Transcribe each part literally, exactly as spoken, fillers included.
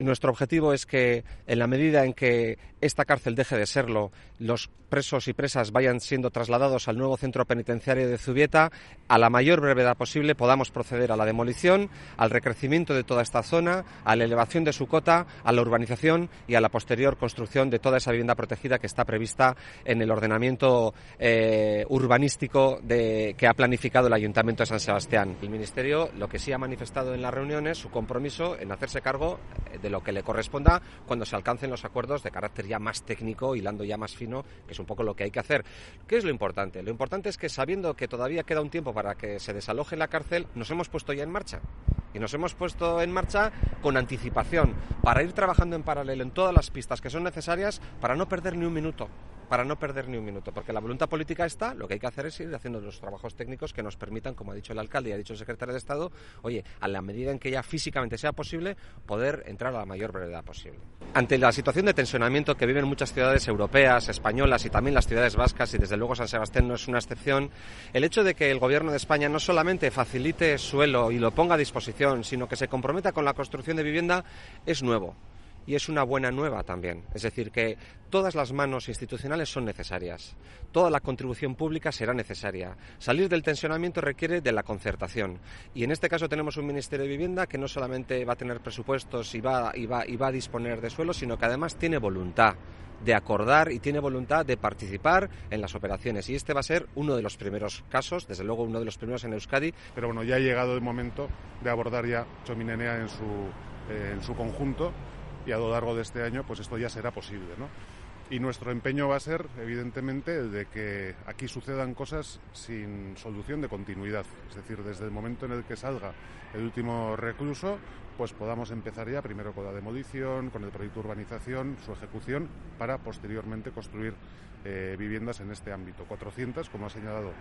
Nuestro objetivo es que, en la medida en que esta cárcel deje de serlo, los presos y presas vayan siendo trasladados al nuevo centro penitenciario de Zubieta, a la mayor brevedad posible podamos proceder a la demolición, al recrecimiento de toda esta zona, a la elevación de su cota, a la urbanización y a la posterior construcción de toda esa vivienda protegida que está prevista en el ordenamiento eh, urbanístico de, que ha planificado el Ayuntamiento de San Sebastián. El Ministerio lo que sí ha manifestado en las reuniones su compromiso en hacerse cargo de lo que le corresponda cuando se alcancen los acuerdos de carácter ya más técnico, hilando ya más fino, que es un poco lo que hay que hacer. ¿Qué es lo importante? Lo importante es que, sabiendo que todavía queda un tiempo para que se desaloje la cárcel, nos hemos puesto ya en marcha. Y nos hemos puesto en marcha con anticipación, para ir trabajando en paralelo en todas las pistas que son necesarias, para no perder ni un minuto. Para no perder ni un minuto, porque la voluntad política está, lo que hay que hacer es ir haciendo los trabajos técnicos que nos permitan, como ha dicho el alcalde y ha dicho el secretario de Estado, oye, a la medida en que ya físicamente sea posible, poder entrar a la mayor brevedad posible. Ante la situación de tensionamiento que viven muchas ciudades europeas, españolas y también las ciudades vascas, y desde luego San Sebastián no es una excepción, el hecho de que el Gobierno de España no solamente facilite suelo y lo ponga a disposición, sino que se comprometa con la construcción de vivienda, es nuevo. Y es una buena nueva también, es decir, que todas las manos institucionales son necesarias, toda la contribución pública será necesaria. Salir del tensionamiento requiere de la concertación, y en este caso tenemos un Ministerio de Vivienda que no solamente va a tener presupuestos y va, y va, y va a disponer de suelo, sino que además tiene voluntad de acordar y tiene voluntad de participar en las operaciones, y este va a ser uno de los primeros casos, desde luego uno de los primeros en Euskadi. Pero bueno, ya ha llegado el momento de abordar ya Txomin Enea en su, eh, en su conjunto, y a lo largo de este año pues esto ya será posible, ¿no? Y nuestro empeño va a ser, evidentemente, el de que aquí sucedan cosas sin solución de continuidad. Es decir, desde el momento en el que salga el último recluso, pues podamos empezar ya primero con la demolición, con el proyecto de urbanización, su ejecución, para posteriormente construir eh, viviendas en este ámbito. cuatrocientas, como ha señalado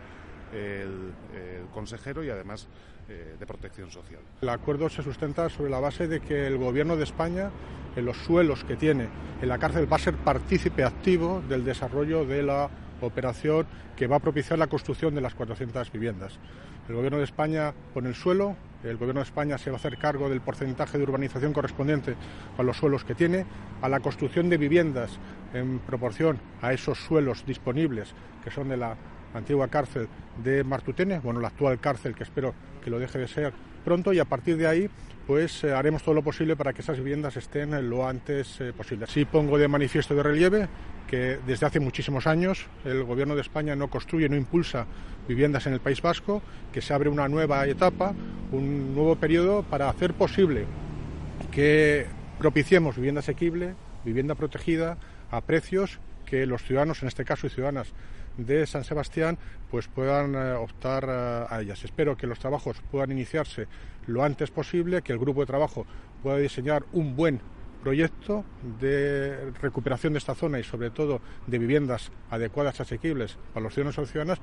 el, el consejero, y además eh, de protección social. El acuerdo se sustenta sobre la base de que el Gobierno de España, en los suelos que tiene en la cárcel, va a ser partícipe activo del desarrollo de la operación que va a propiciar la construcción de las cuatrocientas viviendas. El Gobierno de España pone el suelo, el Gobierno de España se va a hacer cargo del porcentaje de urbanización correspondiente a los suelos que tiene, a la construcción de viviendas en proporción a esos suelos disponibles que son de la antigua cárcel de Martutene, bueno, la actual cárcel, que espero que lo deje de ser pronto, y a partir de ahí pues eh, haremos todo lo posible para que esas viviendas estén lo antes eh, posible. Sí pongo de manifiesto de relieve que desde hace muchísimos años el Gobierno de España no construye, no impulsa viviendas en el País Vasco, que se abre una nueva etapa, un nuevo periodo para hacer posible que propiciemos vivienda asequible, vivienda protegida, a precios que los ciudadanos, en este caso y ciudadanas de San Sebastián, pues puedan eh, optar eh, a ellas. Espero que los trabajos puedan iniciarse lo antes posible, que el grupo de trabajo pueda diseñar un buen proyecto de recuperación de esta zona y sobre todo de viviendas adecuadas y asequibles para los ciudadanos y ciudadanas.